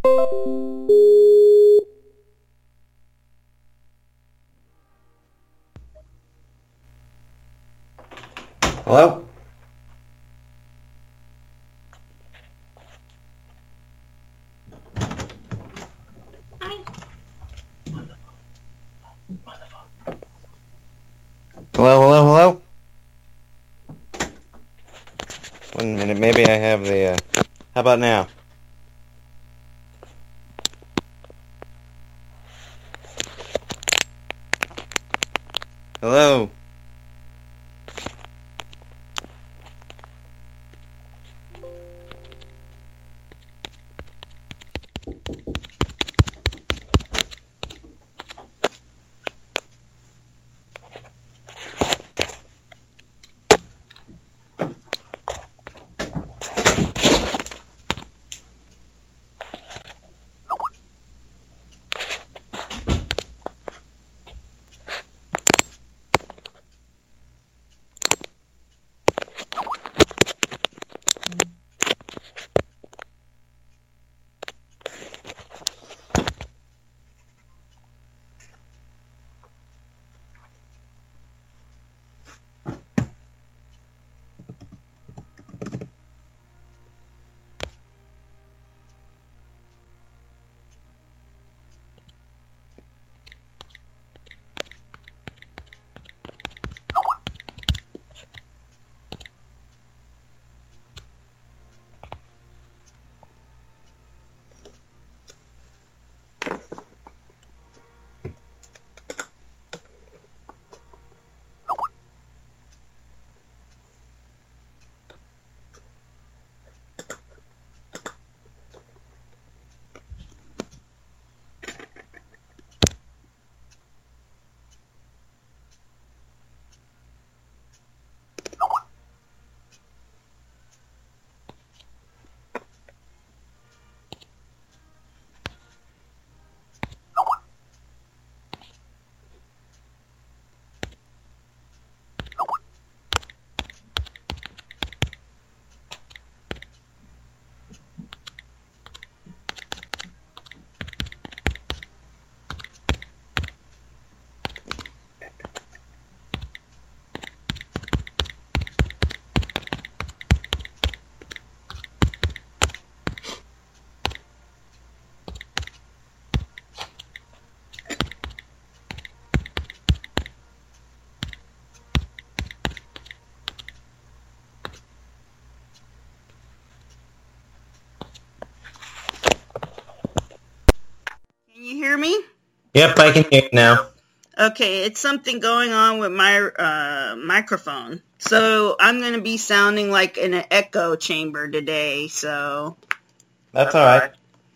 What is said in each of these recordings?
Hello? Hello, hello, hello? 1 minute, maybe I have the, how about now? Hello? Can you hear me? Yep, I can hear you now. Okay, it's something going on with my microphone. So I'm going to be sounding like in an echo chamber today, so... That's alright.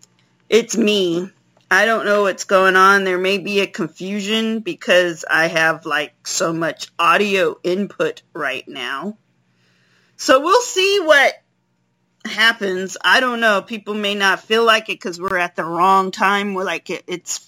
It's me. I don't know what's going on. There may be a confusion because I have like so much audio input right now. So we'll see what happens. I don't know. People may not feel like it because we're at the wrong time. We're like it's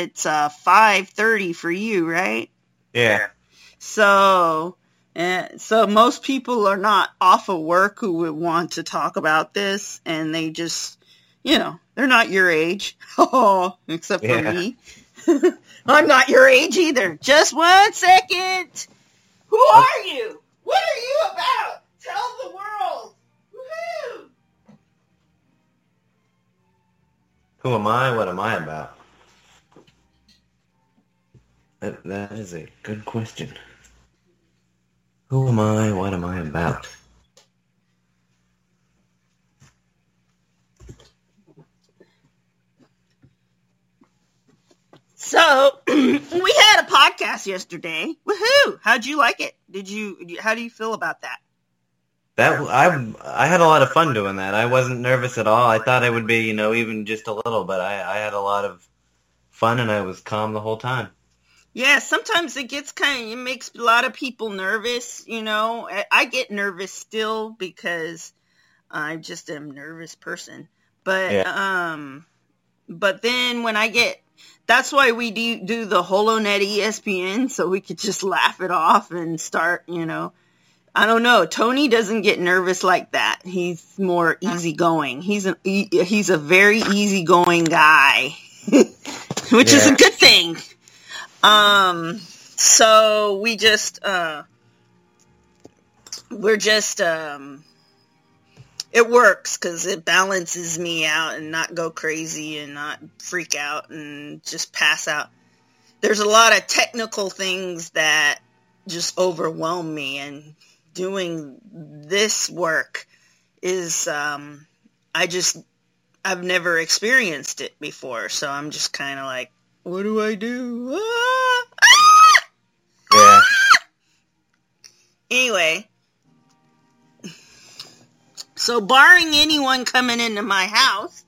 5:30 for you, right? Yeah. So most people are not off of work who would want to talk about this, and they just, they're not your age. Oh, except for me. I'm not your age either. Just 1 second. Who are you? What are you about? Tell the world. Woohoo! Who am I? What am I about? That is a good question. Who am I? What am I about? So, we had a podcast yesterday. Woohoo! How'd you like it? How do you feel about that? I had a lot of fun doing that. I wasn't nervous at all. I thought I would be, even just a little, but I had a lot of fun and I was calm the whole time. Yeah, sometimes it makes a lot of people nervous, I get nervous still because I just am a nervous person. But, Yeah. But then that's why we do the HoloNet ESPN, so we could just laugh it off and start, I don't know. Tony doesn't get nervous like that. He's more easygoing. He's a very easygoing guy, which is a good thing. So we just it works because it balances me out and not go crazy and not freak out and just pass out. There's a lot of technical things that just overwhelm me, and doing this work is, I've never experienced it before, so I'm just kind of like, what do I do? Yeah. Anyway, so barring anyone coming into my house,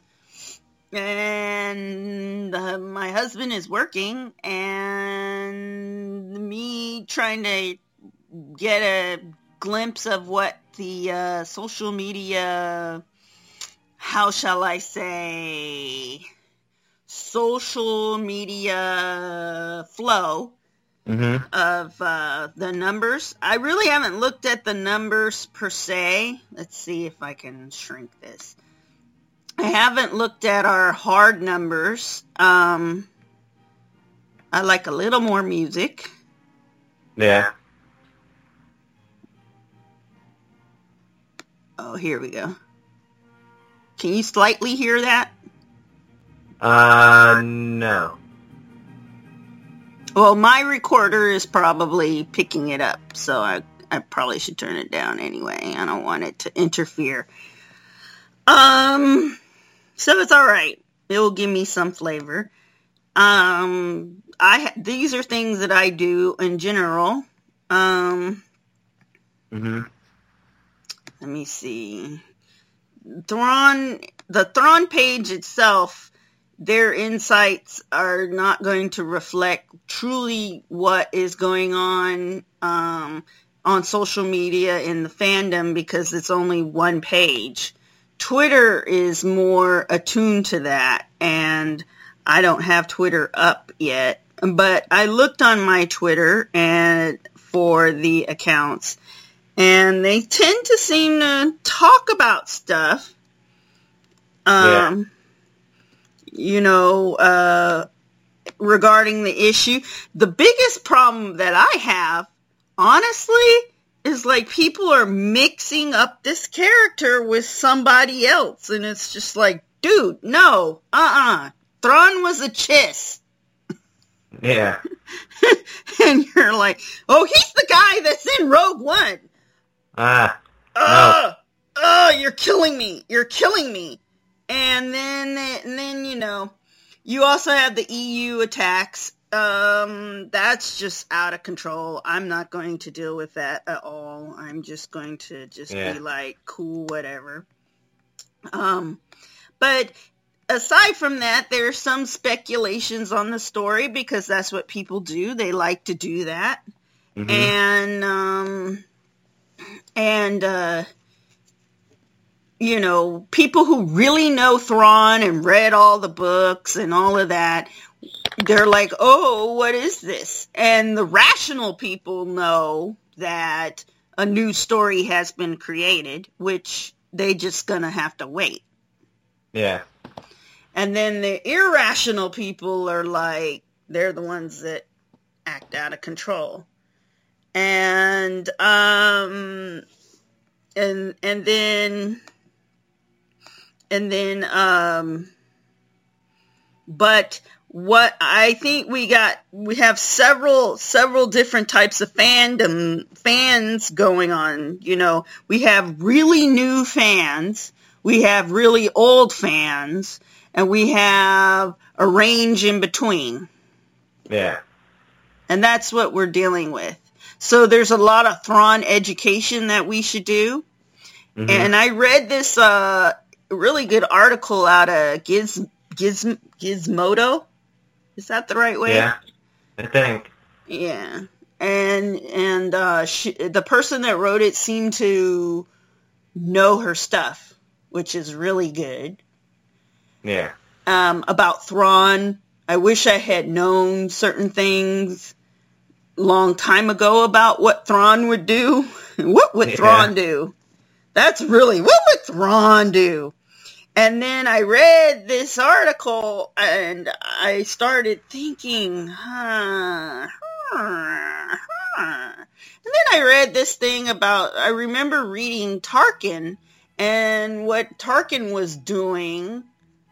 and my husband is working, and me trying to get a glimpse of what the social media, how shall I say, social media flow of the numbers. I really haven't looked at the numbers per se. Let's see if I can shrink this. I haven't looked at our hard numbers. I like a little more music. Yeah. Oh, here we go. Can you slightly hear that? No. Well, my recorder is probably picking it up, so I probably should turn it down anyway. I don't want it to interfere. So it's all right. It will give me some flavor. These are things that I do in general. Let me see. The Thrawn page itself, their insights are not going to reflect truly what is going on social media in the fandom, because it's only one page. Twitter is more attuned to that, and I don't have Twitter up yet. But I looked on my Twitter and for the accounts, and they tend to seem to talk about stuff. Regarding the issue. The biggest problem that I have, honestly, is like people are mixing up this character with somebody else, and it's just like, dude, no, Thrawn was a chiss. Yeah. And you're like, oh, he's the guy that's in Rogue One. No. You're killing me. You're killing me. And then, you also have the EU attacks. That's just out of control. I'm not going to deal with that at all. I'm just going to be like, cool, whatever. But aside from that, there's some speculations on the story, because that's what people do. They like to do that. And people who really know Thrawn and read all the books and all of that, they're like, oh, what is this? And the rational people know that a new story has been created, which they just gonna have to wait. Yeah. And then the irrational people are like, they're the ones that act out of control. But what I think we have several different types of fans going on. We have really new fans, we have really old fans, and we have a range in between. Yeah. And that's what we're dealing with. So there's a lot of Thrawn education that we should do. And I read this really good article out of Gizmodo. Is that the right way? Yeah, I think. Yeah. And the person that wrote it seemed to know her stuff, which is really good. Yeah. About Thrawn. I wish I had known certain things long time ago about what Thrawn would do. What would Thrawn do? That's really, what would Thrawn do? And then I read this article and I started thinking, And then I read this thing about, I remember reading Tarkin and what Tarkin was doing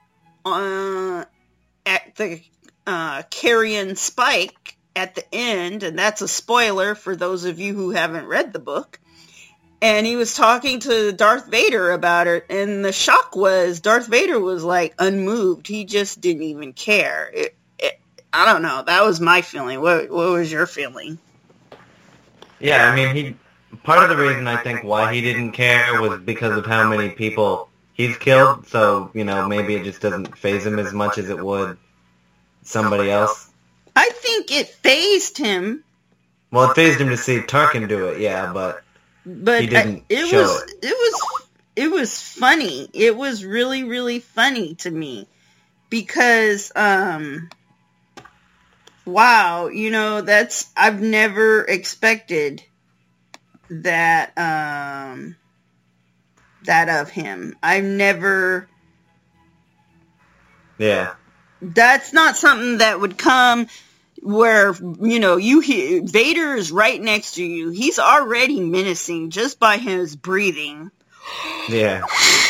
at the Carrion Spike at the end, and that's a spoiler for those of you who haven't read the book. And he was talking to Darth Vader about it, and the shock was Darth Vader was like unmoved. He just didn't even care. I don't know. That was my feeling. What was your feeling? Yeah, I mean, part of the reason I think why he didn't care was because of how many people he's killed. So, maybe it just doesn't faze him as much as it would somebody else. I think it fazed him. Well, it fazed him to see Tarkin do it, yeah, but he didn't show it. It was funny. It was really, really funny to me because, wow, I've never expected that, that of him. I've never. Yeah. That's not something that would come where, you hear Vader is right next to you. He's already menacing just by his breathing. Yeah.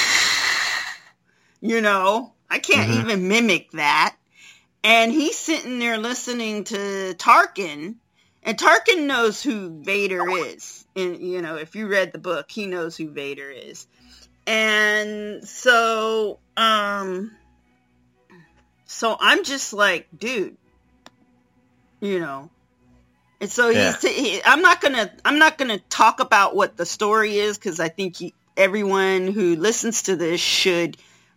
I can't even mimic that. And he's sitting there listening to Tarkin, and Tarkin knows who Vader is. And, if you read the book, he knows who Vader is. And so I'm just like, dude, and so I'm not gonna talk about what the story is, because I think everyone who listens to this should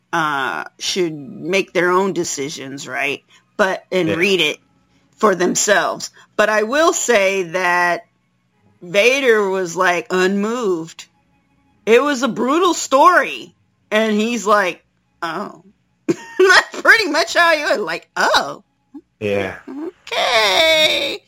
make their own decisions, right? Read it for themselves. But I will say that Vader was like unmoved. It was a brutal story, and he's like, oh. That's pretty much how you were like, oh. Yeah. Okay.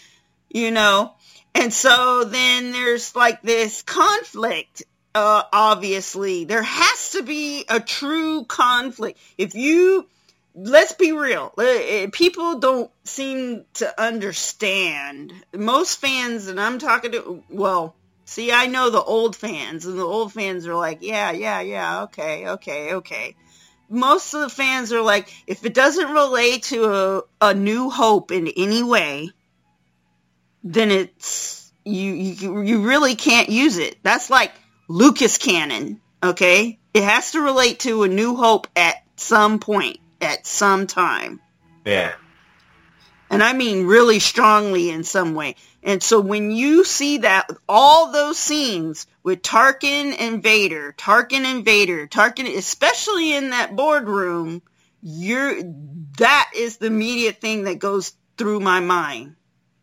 And so then there's like this conflict. Obviously, there has to be a true conflict. Let's be real. People don't seem to understand. Most fans, and I'm talking to, I know the old fans, and the old fans are like, yeah, okay. Most of the fans are like, if it doesn't relate to a New Hope in any way, then it's you really can't use it. That's like Lucas canon, okay? It has to relate to a New Hope at some point, at some time. Yeah. And I mean really strongly in some way. And so when you see that, all those scenes with Tarkin and Vader, especially in that boardroom, that is the immediate thing that goes through my mind.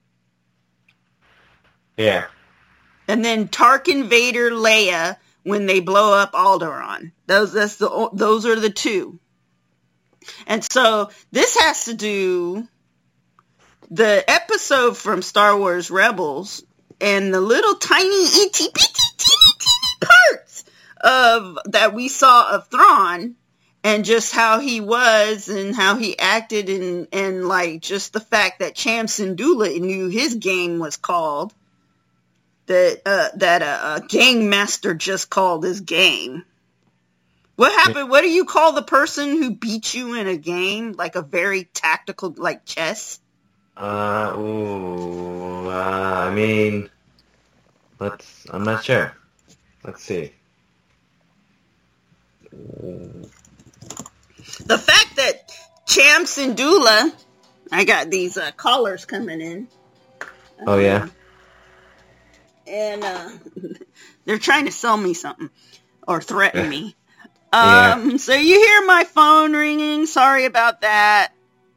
Yeah. And then Tarkin, Vader, Leia, when they blow up Alderaan. Those are the two. And so this has to do the episode from Star Wars Rebels and the little tiny itty bitty teeny parts that we saw of Thrawn, and just how he was and how he acted, and like just the fact that Cham Syndulla knew his game was called, that a game master just called his game. What happened? What do you call the person who beat you in a game, like a very tactical, like chess? I mean, I'm not sure. Let's see. The fact that Cham Syndulla, I got these callers coming in. Oh, yeah? And they're trying to sell me something or threaten me. Yeah. So you hear my phone ringing. Sorry about that.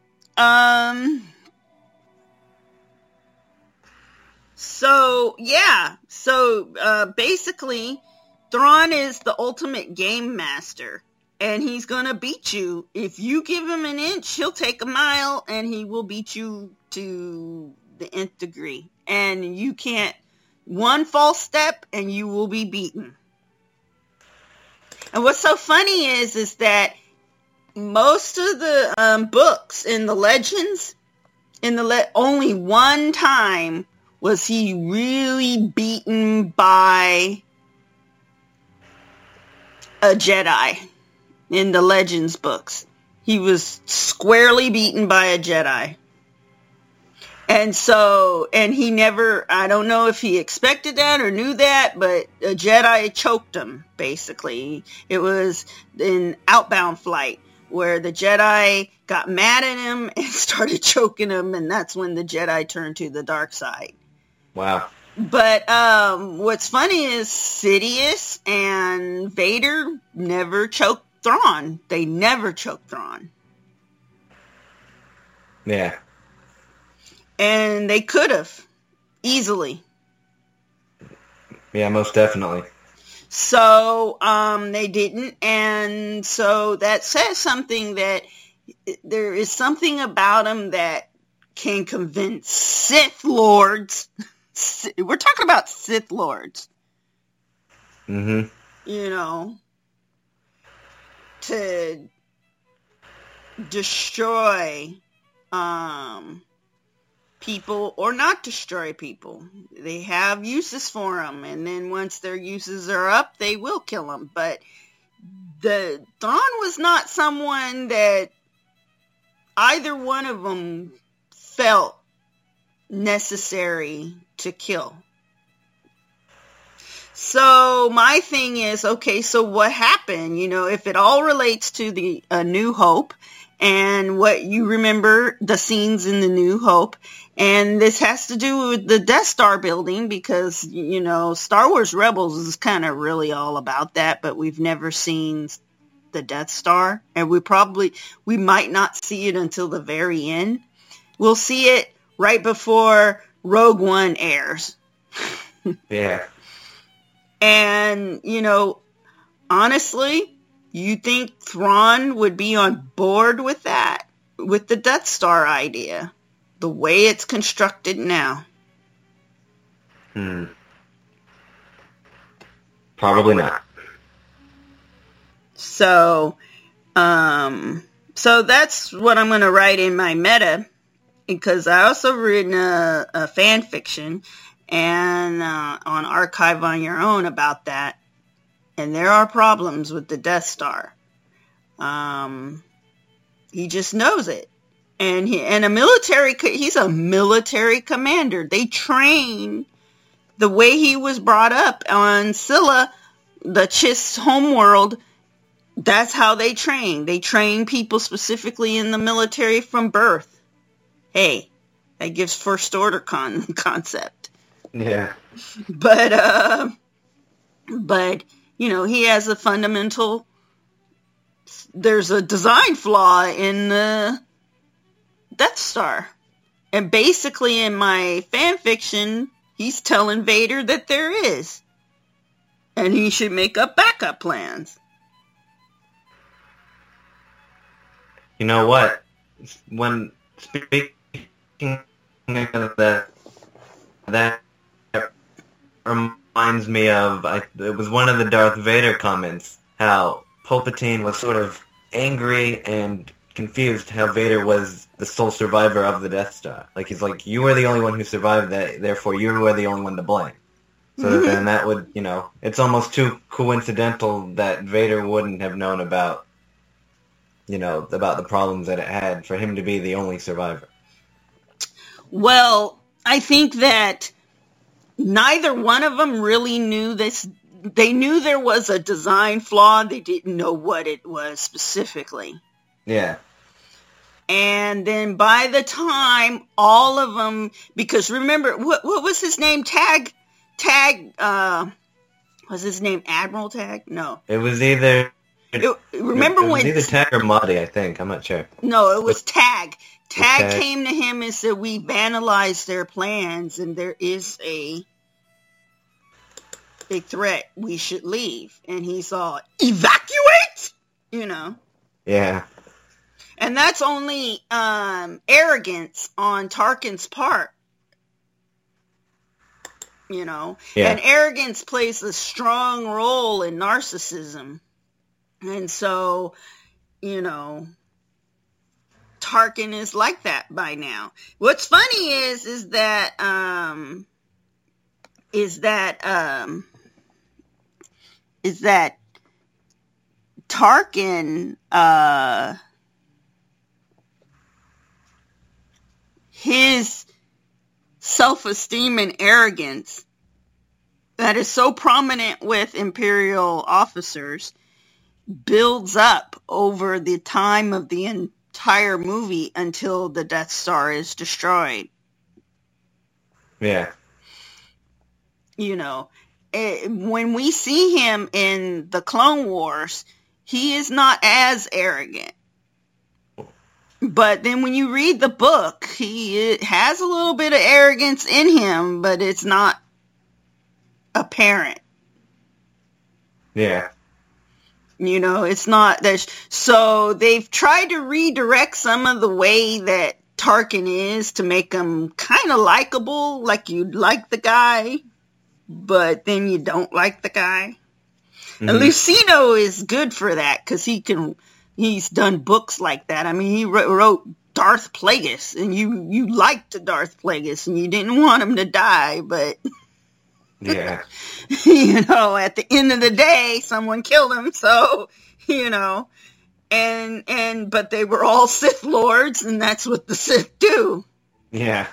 So, yeah. So, basically, Thrawn is the ultimate game master. And he's going to beat you. If you give him an inch, he'll take a mile. And he will beat you to the nth degree. And you can't One false step and you will be beaten. And what's so funny is that most of the books in the legends, only one time was he really beaten by a Jedi in the Legends books. He was squarely beaten by a Jedi. And he never, I don't know if he expected that or knew that, but a Jedi choked him, basically. It was in Outbound Flight, where the Jedi got mad at him and started choking him, and that's when the Jedi turned to the dark side. Wow. But what's funny is Sidious and Vader never choked Thrawn. They never choked Thrawn. Yeah. And they could have, easily. Yeah, most definitely. So, they didn't, and so that says something, that there is something about him that can convince Sith Lords. We're talking about Sith Lords. Mm-hmm. You know, to destroy, people or not destroy people. They have uses for them, and then once their uses are up, they will kill them. But the Thrawn was not someone that either one of them felt necessary to kill. So my thing is, okay, so what happened? You know, if it all relates to the New Hope, and what you remember the scenes in the New Hope, and this has to do with the Death Star building, because, you know, Star Wars Rebels is kind of really all about that, but we've never seen the Death Star, and we might not see it until the very end. We'll see it right before Rogue One airs. Yeah. And, you know, honestly, you think Thrawn would be on board with that? With the Death Star idea? The way it's constructed now? Probably not. So that's what I'm going to write in my meta, because I also written a fan fiction and on Archive on Your Own about that. And there are problems with the Death Star. He just knows it. And he's a military commander. They train the way he was brought up on Scylla, the Chiss homeworld. That's how they train. They train people specifically in the military from birth. Hey, that gives first order concept. Yeah. But you know, he has a fundamental, there's a design flaw in the Death Star. And basically in my fan fiction, he's telling Vader that there is. And he should make up backup plans. You know what? When speaking of that reminds me of, it was one of the Darth Vader comments, how Palpatine was sort of angry and confused how Vader was the sole survivor of the Death Star. Like, he's like, you were the only one who survived that, therefore you were the only one to blame. So then that would, you know, it's almost too coincidental that Vader wouldn't have known about, you know, about the problems that it had for him to be the only survivor. Well, I think that neither one of them really knew this. They knew there was a design flaw. They didn't know what it was specifically. Yeah. And then by the time all of them, because remember, what was his name? Tag, was his name Admiral Tag? No. It was either... Remember when... It was either Tag or Mahdi, I think. I'm not sure. No, it was Tag. Tag came to him and said, we've analyzed their plans and there is a threat. We should leave. And he saw, evacuate! You know. Yeah. And that's only arrogance on Tarkin's part. you know. Yeah. And arrogance plays a strong role in narcissism. And so, you know, Tarkin is like that by now. What's funny is that Tarkin, his self-esteem and arrogance that is so prominent with Imperial officers builds up over the time of the entire movie until the Death Star is destroyed. Yeah. You know, when we see him in the Clone Wars, he is not as arrogant. But then when you read the book, he has a little bit of arrogance in him, but it's not apparent. Yeah. You know, it's not that. So they've tried to redirect some of the way that Tarkin is to make him kind of likable, like you like the guy, but then you don't like the guy. Mm-hmm. And Lucino is good for that because he's done books like that. I mean, he wrote Darth Plagueis, and you liked Darth Plagueis, and you didn't want him to die, but yeah, you know, at the end of the day, someone killed him. So, you know, but they were all Sith Lords, and that's what the Sith do. Yeah.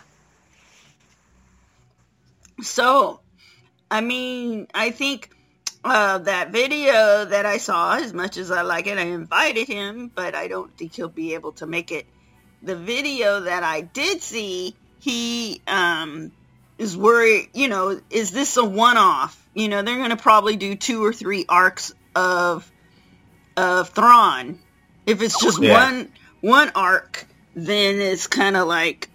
So, I mean, I think that video that I saw, as much as I like it, I invited him, but I don't think he'll be able to make it. The video that I did see, he is worried, you know, is this a one-off? You know, they're going to probably do 2 or 3 arcs of Thrawn. If it's just one arc, then it's kind of like,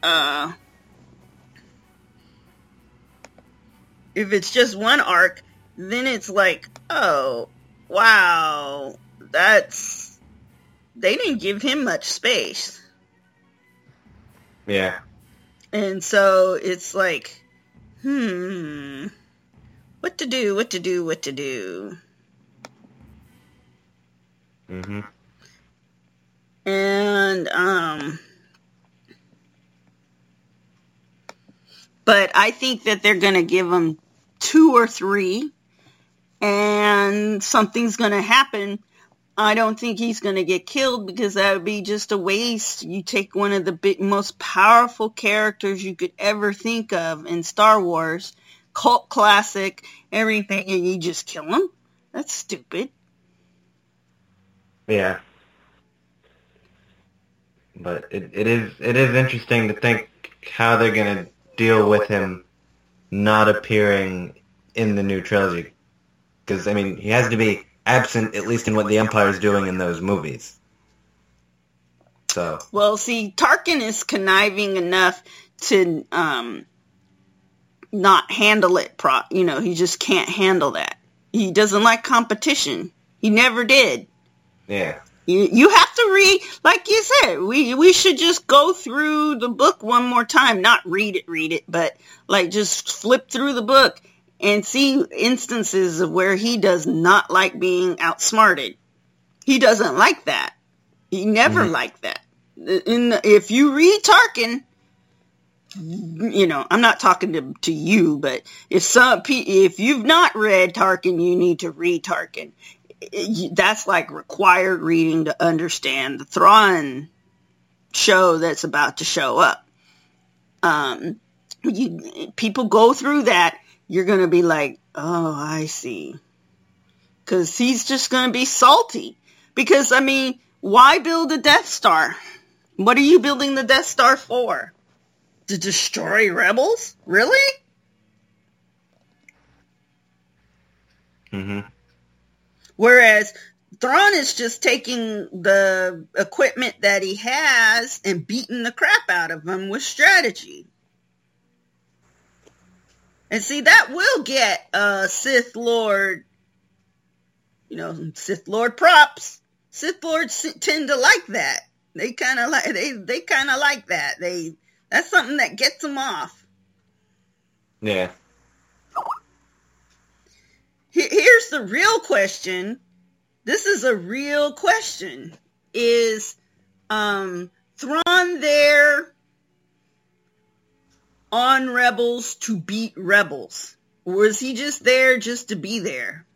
if it's just one arc, then it's like, oh, wow, they didn't give him much space. Yeah. And so it's like, what to do? Mm-hmm. And, but I think that they're going to give him 2 or 3, and something's going to happen. I don't think he's going to get killed because that would be just a waste. You take one of the most powerful characters you could ever think of in Star Wars, cult classic, everything, and you just kill him? That's stupid. Yeah. But it is interesting to think how they're going to deal with him not appearing in the new trilogy. Because, I mean, he has to be absent, at least in what the Empire is doing in those movies. So. Well, see, Tarkin is conniving enough to not handle it. You know, he just can't handle that. He doesn't like competition. He never did. Yeah. You have to read, like you said, we should just go through the book one more time. Not read it, but like just flip through the book and see instances of where he does not like being outsmarted. He doesn't like that. He never liked that. If you read Tarkin, you know, I'm not talking to you, but if you've not read Tarkin, you need to read Tarkin. That's like required reading to understand the Thrawn show that's about to show up. People go through that, you're going to be like, oh, I see. Because he's just going to be salty. Because, I mean, why build a Death Star? What are you building the Death Star for? To destroy rebels? Really? Mm-hmm. Whereas Thrawn is just taking the equipment that he has and beating the crap out of him with strategy. And see, that will get a Sith Lord, you know, Sith Lord props. Sith Lords tend to like that. They kind of like that. That's something that gets them off. Yeah. here's the real question. This is a real question. Is Thrawn there on Rebels to beat Rebels? Or is he just there just to be there?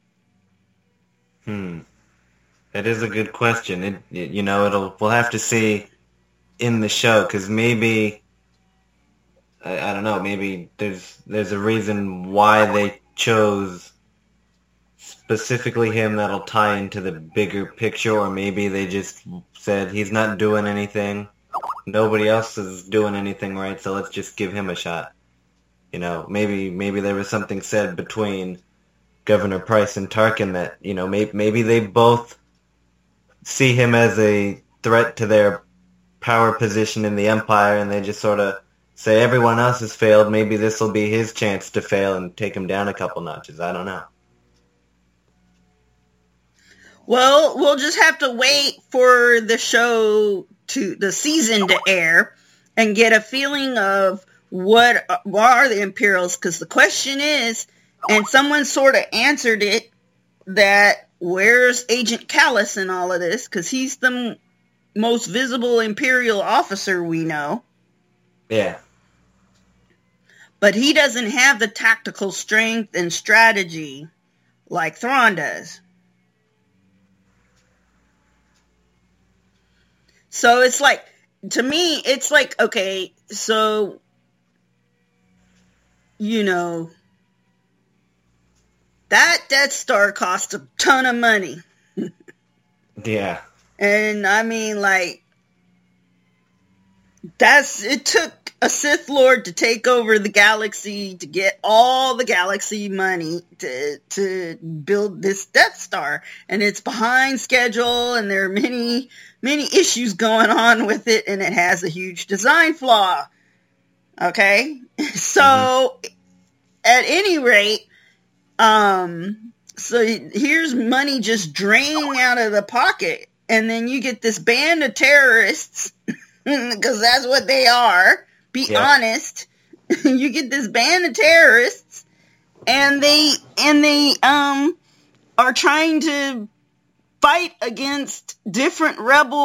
That is a good question. We'll have to see in the show, because maybe, I don't know, maybe there's a reason why they chose specifically him that'll tie into the bigger picture, or maybe they just said he's not doing anything. Nobody else is doing anything right, so let's just give him a shot. Maybe there was something said between Governor Price and Tarkin that, maybe they both see him as a threat to their power position in the Empire, and they just sort of say everyone else has failed, maybe this will be his chance to fail and take him down a couple notches. I don't know. Well, we'll just have to wait for the season to air and get a feeling of what are the Imperials, because the question is, and someone sort of answered it, that where's Agent Kallus in all of this, because he's the most visible Imperial officer we know. Yeah. But he doesn't have the tactical strength and strategy like Thrawn does. So it's like, to me, it's like, okay, so, that Death Star cost a ton of money. Yeah. And I mean, like, it took a Sith Lord to take over the galaxy to get all the galaxy money to build this Death Star. And it's behind schedule, and there are many, many issues going on with it, and it has a huge design flaw. Okay? So, at any rate, so here's money just draining out of the pocket, and then you get this band of terrorists, because that's what they are. Be honest. You get this band of terrorists, and they are trying to fight against different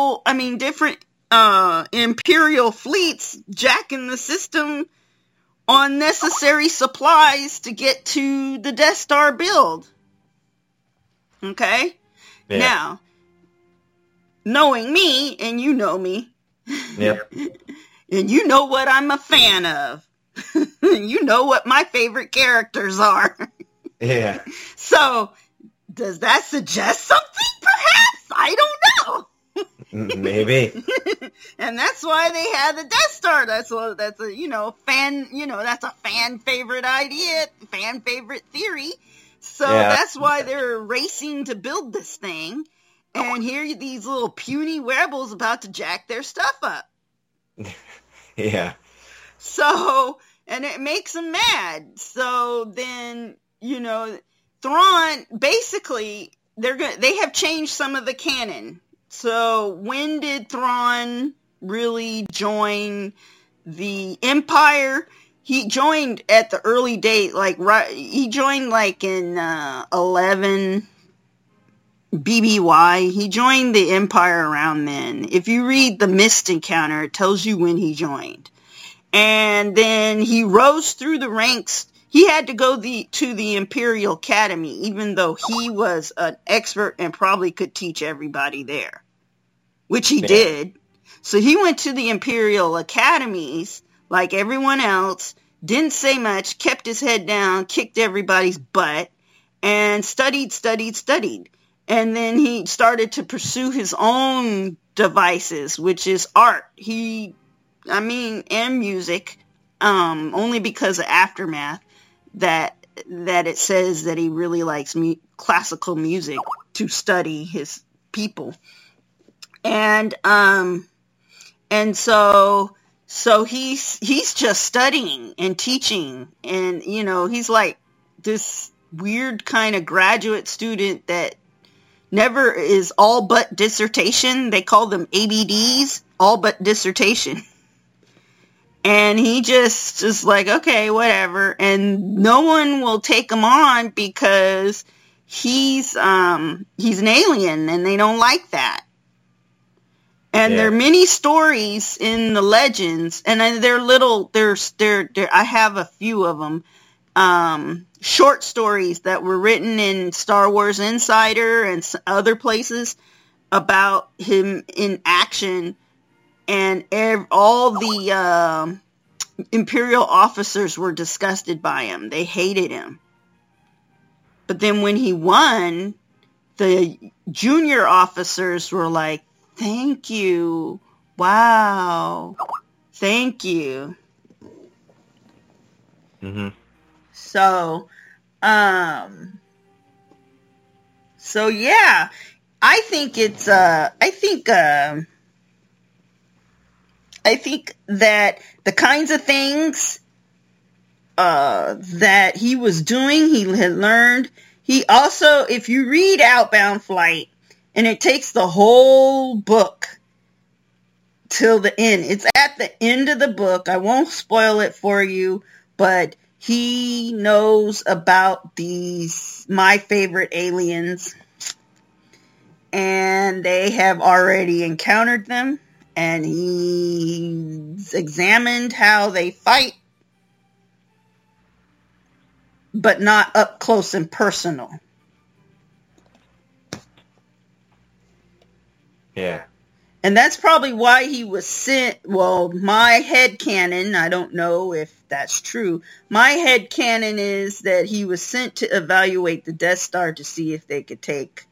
Imperial fleets, jacking the system on necessary supplies to get to the Death Star build. Okay? Yeah. Now, knowing me, and you know me, yep. And you know what I'm a fan of. You know what my favorite characters are. Yeah. So, does that suggest something, perhaps? I don't know. Maybe. And that's why they had the Death Star. That's a fan favorite idea, fan favorite theory. So that's why they're racing to build this thing. And here are these little puny rebels about to jack their stuff up. Yeah. So, and it makes them mad. So then, Thrawn, basically, they have changed some of the canon. So when did Thrawn really join the Empire? He joined at the early date, he joined in 11 BBY. He joined the Empire around then. If you read the Mist Encounter, it tells you when he joined. And then he rose through the ranks. He had to go to the Imperial Academy, even though he was an expert and probably could teach everybody there, which he did. So he went to the Imperial Academies like everyone else, didn't say much, kept his head down, kicked everybody's butt, and studied. And then he started to pursue his own devices, which is art. And music, only because of Aftermath, that it says that he really likes classical music to study his people. And so he's just studying and teaching, and he's like this weird kind of graduate student that never is all but dissertation. They call them ABDs, all but dissertation. And he just like, okay, whatever. And no one will take him on because he's an alien, and they don't like that. And there are many stories in the legends, and they're little. I have a few of them. Short stories that were written in Star Wars Insider and other places about him in action, and all the Imperial officers were disgusted by him. They hated him. But then when he won, the junior officers were like, "Thank you. Wow. Thank you." Mm-hmm. So yeah, I think it's, I think that the kinds of things, that he was doing, he had learned. He also, if you read Outbound Flight, and it takes the whole book till the end. It's at the end of the book. I won't spoil it for you, but he knows about these, my favorite aliens, and they have already encountered them, and he's examined how they fight, but not up close and personal. Yeah. And that's probably why he was sent. Well, my headcanon, I don't know if that's true. My headcanon is that he was sent to evaluate the Death Star to see if they could take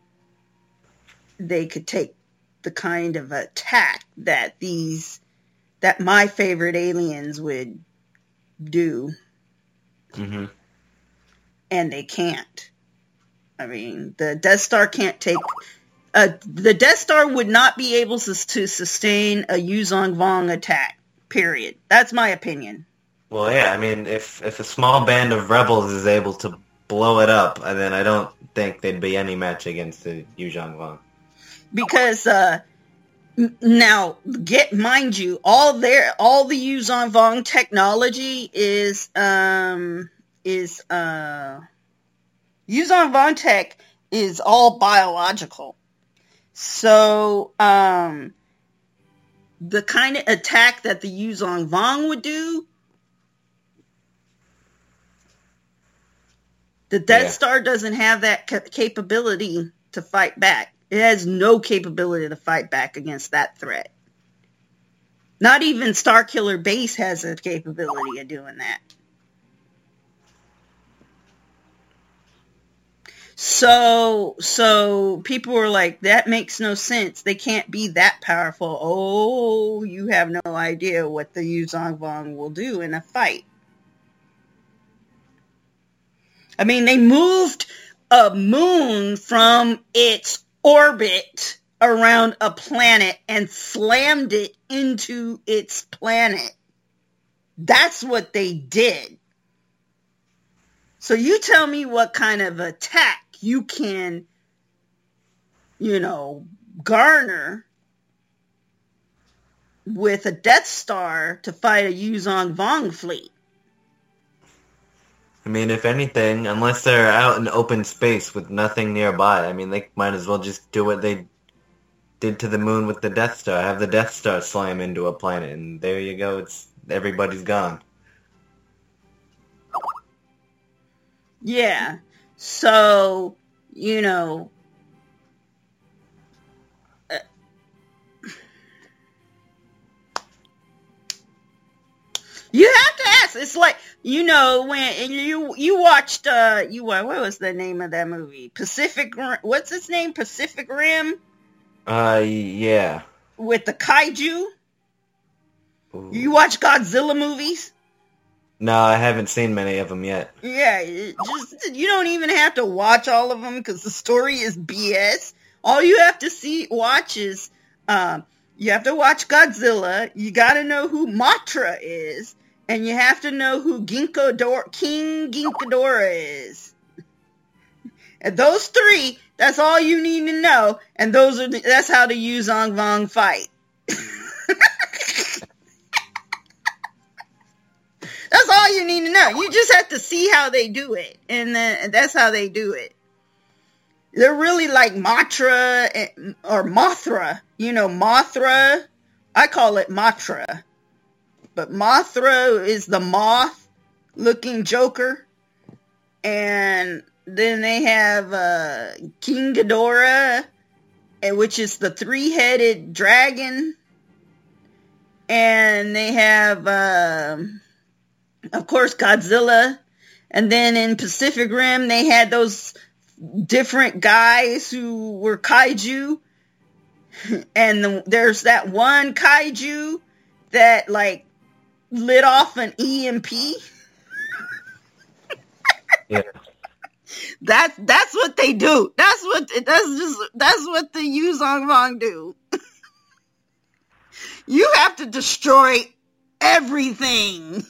the kind of attack that my favorite aliens would do. Mm-hmm. And they can't. I mean, the Death Star can't take... the Death Star would not be able to sustain a Yuzong Vong attack, period. That's my opinion. Well, yeah, I mean, if a small band of rebels is able to blow it up, then I don't think they'd be any match against the Yuzong Vong. Because, now, mind you, all the Yuzong Vong technology is Yuzong Vong tech is all biological. So, the kind of attack that the Yuzong Vong would do, the Death Star doesn't have that capability to fight back. It has no capability to fight back against that threat. Not even Starkiller Base has a capability of doing that. So people were like, that makes no sense. They can't be that powerful. Oh, you have no idea what the Yuzong Vong will do in a fight. I mean, they moved a moon from its orbit around a planet and slammed it into its planet. That's what they did. So you tell me what kind of attack you can, garner with a Death Star to fight a Yuzong Vong fleet. I mean, if anything, unless they're out in open space with nothing nearby, I mean, they might as well just do what they did to the moon with the Death Star. Have the Death Star slam into a planet, and there you go. Everybody's gone. Yeah. So, you have to ask. It's like, when you watched, what was the name of that movie? What's its name? Pacific Rim? Yeah. With the kaiju? Ooh. You watch Godzilla movies? No, I haven't seen many of them yet. Yeah, you don't even have to watch all of them because the story is BS. All you have to watch is, you have to watch Godzilla. You got to know who Mothra is, and you have to know who King Ghidorah is. And those three, that's all you need to know. And that's how the Yuzong Vong fight. That's all you need to know. You just have to see how they do it. And that's how they do it. They're really like Matra or Mothra. You know, Mothra. I call it Matra. But Mothra is the moth-looking Joker. And then they have King Ghidorah, which is the three-headed dragon. And they have, of course, Godzilla. And then in Pacific Rim, they had those different guys who were kaiju. And there's that one kaiju that, like, lit off an EMP. Yeah. That's what they do. That's what the Yuzong Vong do. You have to destroy everything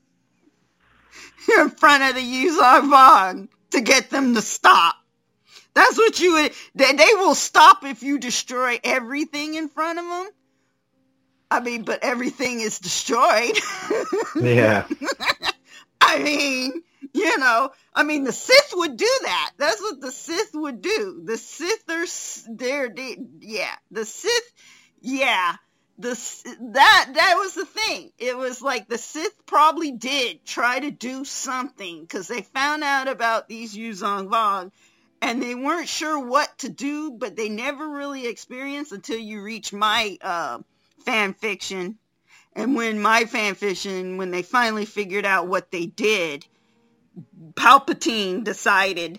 in front of the Yuzong Vong to get them to stop. That's what they will stop if you destroy everything in front of them. I mean, but everything is destroyed. Yeah. I mean, you know, the Sith would do that. That's what the Sith would do. The Sith the Sith, yeah. That was the thing. It was like the Sith probably did try to do something because they found out about these Yuzong Vong and they weren't sure what to do, but they never really experienced until you reach my fan fiction. And when they finally figured out what they did, Palpatine decided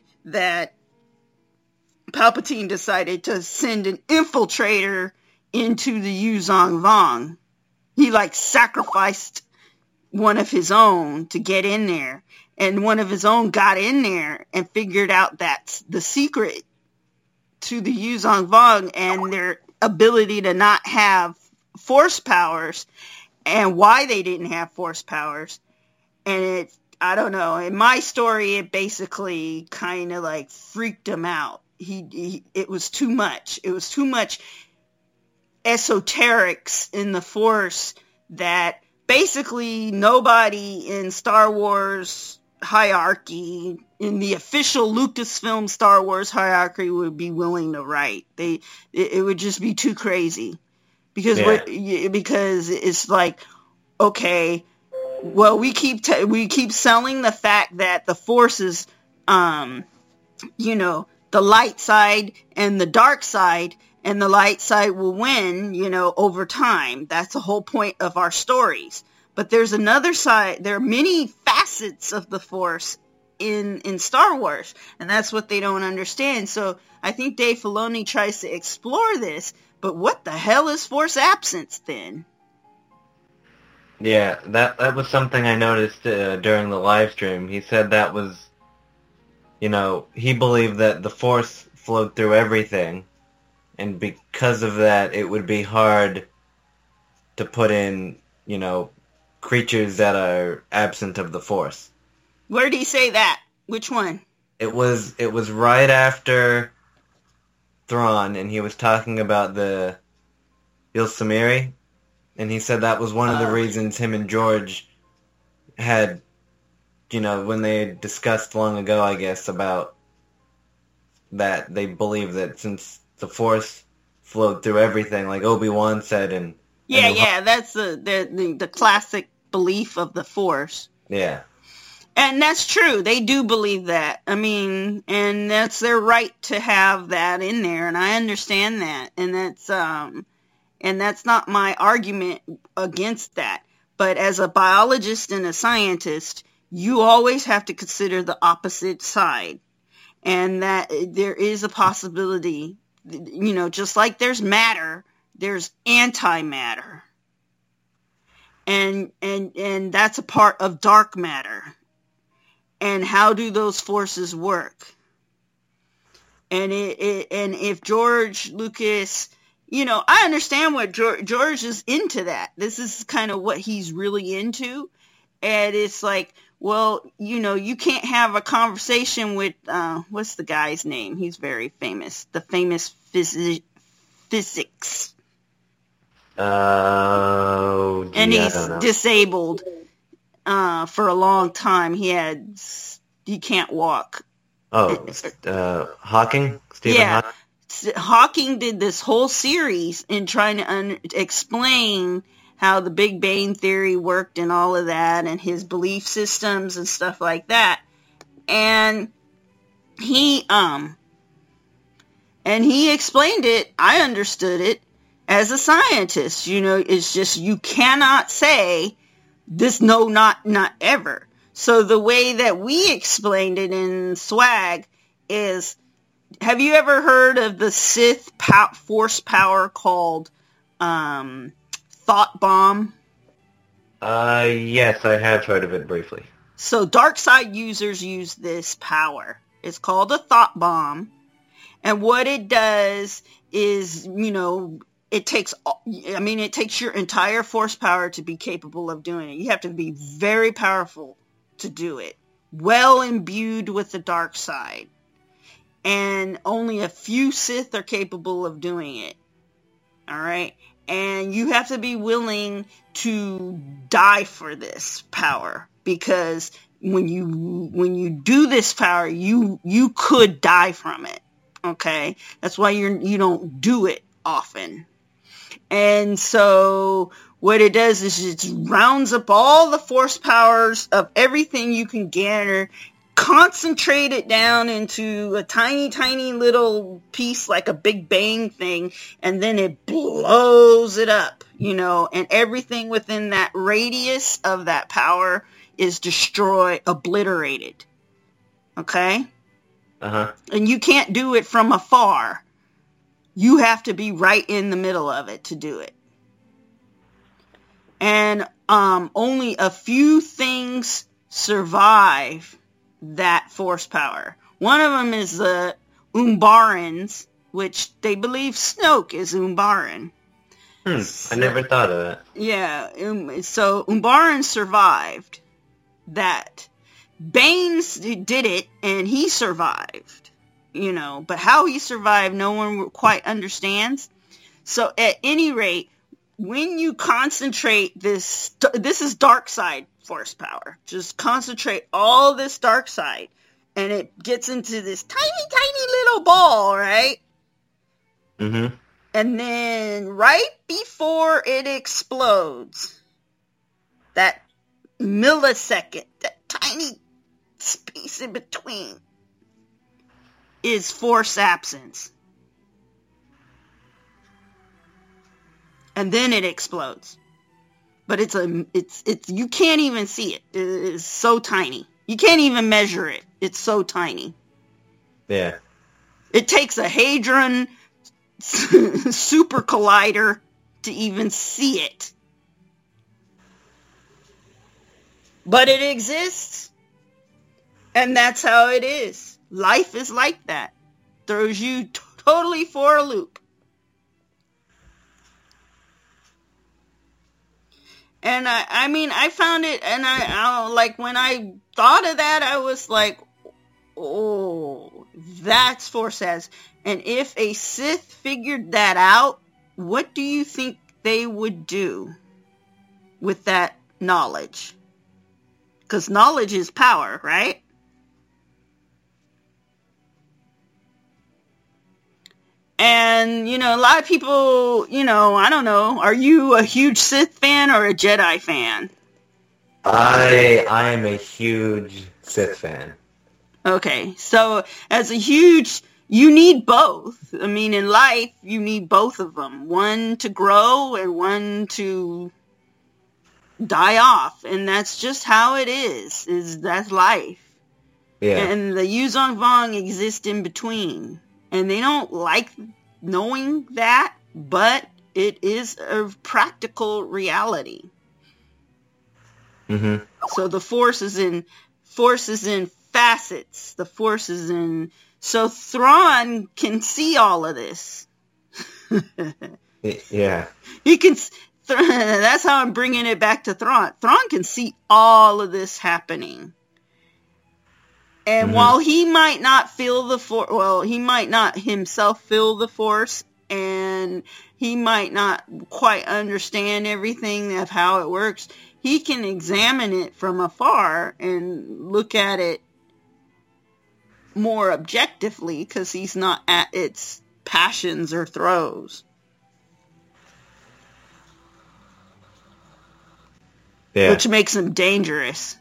to send an infiltrator into the Yuzong Vong. He sacrificed one of his own to get in there. And one of his own got in there and figured out that's the secret to the Yuzong Vong and their ability to not have force powers and why they didn't have force powers. And I don't know. In my story, it basically kind of freaked him out. It was too much. It was too much esoterics in the Force that basically nobody in Star Wars hierarchy, in the official Lucasfilm Star Wars hierarchy, would be willing to write. It would just be too crazy. Because it's like, okay, well, we keep selling the fact that the Force is, the light side and the dark side, and the light side will win, over time. That's the whole point of our stories. But there's another side. There are many facets of the Force in Star Wars, and that's what they don't understand. So I think Dave Filoni tries to explore this, but what the hell is Force absence then? Yeah, that was something I noticed during the live stream. He said that was, he believed that the Force flowed through everything, and because of that, it would be hard to put in, creatures that are absent of the Force. Where did he say that? Which one? It was right after Thrawn, and he was talking about the Ilsamiri, and he said that was one of the reasons him and George had, when they discussed long ago, I guess, about that, they believe that since the Force flowed through everything, like Obi-Wan said, and that's the classic belief of the Force. Yeah. And that's true. They do believe that. I mean, and that's their right to have that in there, and I understand that. And that's not my argument against that. But as a biologist and a scientist, you always have to consider the opposite side. And that there is a possibility, just like there's matter, there's antimatter. And that's a part of dark matter. And how do those forces work? And if George Lucas, I understand what George is into that. This is kind of what he's really into. And it's like, well, you can't have a conversation with, what's the guy's name? He's very famous. The famous physics. Oh, and he's disabled for a long time. He can't walk. Oh, Hawking? Stephen Yeah. Hawking? Hawking did this whole series in trying to explain how the Big Bang Theory worked and all of that and his belief systems and stuff like that. And he explained it. I understood it as a scientist. You know, it's just you cannot say this, no, not ever. So the way that we explained it in Swag is, have you ever heard of the Sith force power called Thought Bomb? Yes, I have heard of it briefly. So dark side users use this power. It's called a Thought Bomb. And what it does is, you know, it takes your entire force power to be capable of doing it. You have to be very powerful to do it. Well imbued with the dark side. And only a few Sith are capable of doing it. All right? And you have to be willing to die for this power, because when you do this power, you could die from it. Okay? That's why you don't do it often. And so what it does is it rounds up all the force powers of everything you can gather, concentrate it down into a tiny, tiny little piece like a Big Bang thing, and then it blows it up, you know, and everything within that radius of that power is obliterated. Okay? Uh-huh. And you can't do it from afar. You have to be right in the middle of it to do it. And only a few things survive that force power. One of them is the Umbarans, which they believe Snoke is Umbaran. I never thought of that. Yeah, so Umbaran survived that. Baines did it, and he survived. You know, but how he survived, no one quite understands. So at any rate, when you concentrate this is dark side force power. Just concentrate all this dark side, and it gets into this tiny, tiny little ball, right? Mm-hmm. And then right before it explodes, that millisecond, that tiny space in between, is force absence. And then it explodes. But it's you can't even see it. It is so tiny. You can't even measure it. It's so tiny. Yeah. It takes a Hadron super collider to even see it. But it exists. And that's how it is. Life is like that. Throws you totally for a loop. And I found it, and I like, when I thought of that, I was like, oh, that's force as. And if a Sith figured that out, what do you think they would do with that knowledge? Because knowledge is power, right? And, you know, a lot of people, you know, I don't know, are you a huge Sith fan or a Jedi fan? I am a huge Sith fan. Okay, so as a huge, you need both. I mean, in life, you need both of them. One to grow and one to die off. And that's just how it is that's life. Yeah. And the Yuzong Vong exist in between. And they don't like knowing that, but it is a practical reality. Mm-hmm. So the force is in facets. The force is in. So Thrawn can see all of this. Yeah. He can. That's how I'm bringing it back to Thrawn. Thrawn can see all of this happening. And while he might not feel the force, well, he might not himself feel the force, and he might not quite understand everything of how it works, he can examine it from afar and look at it more objectively because he's not at its passions or throes. Yeah. Which makes him dangerous.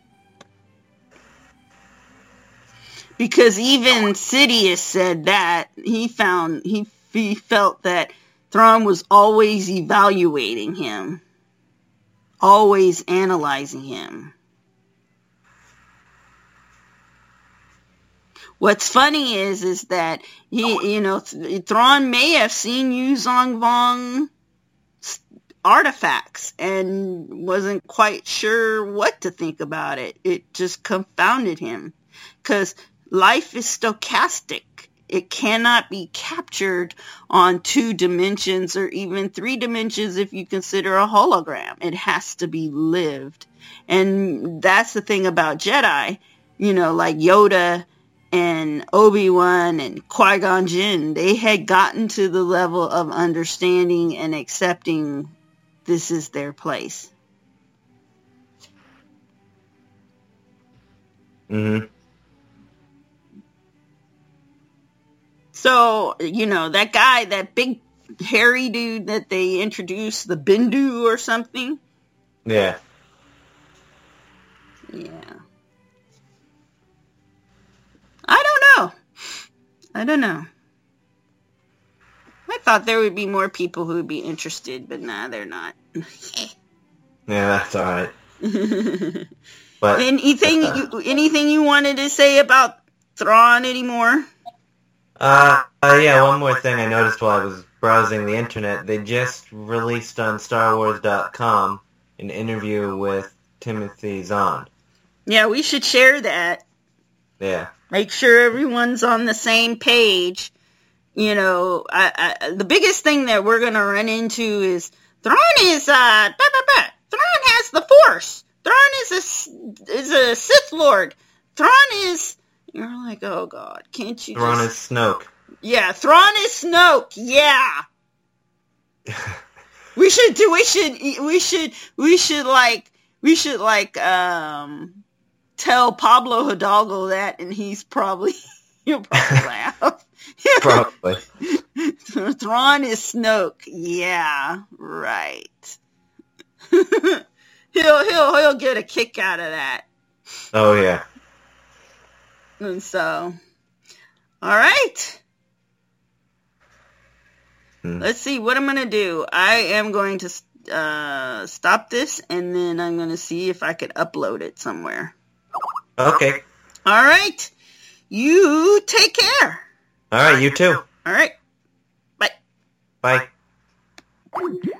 Because even Sidious said that he felt that Thrawn was always evaluating him, always analyzing him. What's funny is that Thrawn may have seen Yuuzhan Vong artifacts and wasn't quite sure what to think about it. It just confounded him because life is stochastic. It cannot be captured on 2 dimensions or even 3 dimensions if you consider a hologram. It has to be lived. And that's the thing about Jedi, like Yoda and Obi-Wan and Qui-Gon Jinn. They had gotten to the level of understanding and accepting this is their place. Mm-hmm. So, that guy, that big hairy dude that they introduced, the Bendu or something. Yeah. Yeah. I don't know. I thought there would be more people who would be interested, but nah, they're not. Yeah, that's all right. But anything you wanted to say about Thrawn anymore? Yeah, one more thing I noticed while I was browsing the internet. They just released on StarWars.com an interview with Timothy Zahn. Yeah, we should share that. Yeah. Make sure everyone's on the same page. The biggest thing that we're going to run into is Thrawn is, Thrawn has the Force. Thrawn is a Sith Lord. Thrawn is, you're like, oh God, can't you Thrawn is Snoke. Yeah, Thrawn is Snoke, yeah. we should tell Pablo Hidalgo that, and he'll probably laugh. Probably. Thrawn is Snoke. Yeah, right. he'll get a kick out of that. Oh yeah. And so, all right. Let's see what I'm gonna do. I am going to stop this, and then I'm gonna see if I could upload it somewhere. Okay. All right. You take care. All right, you too. All right. Bye. Bye.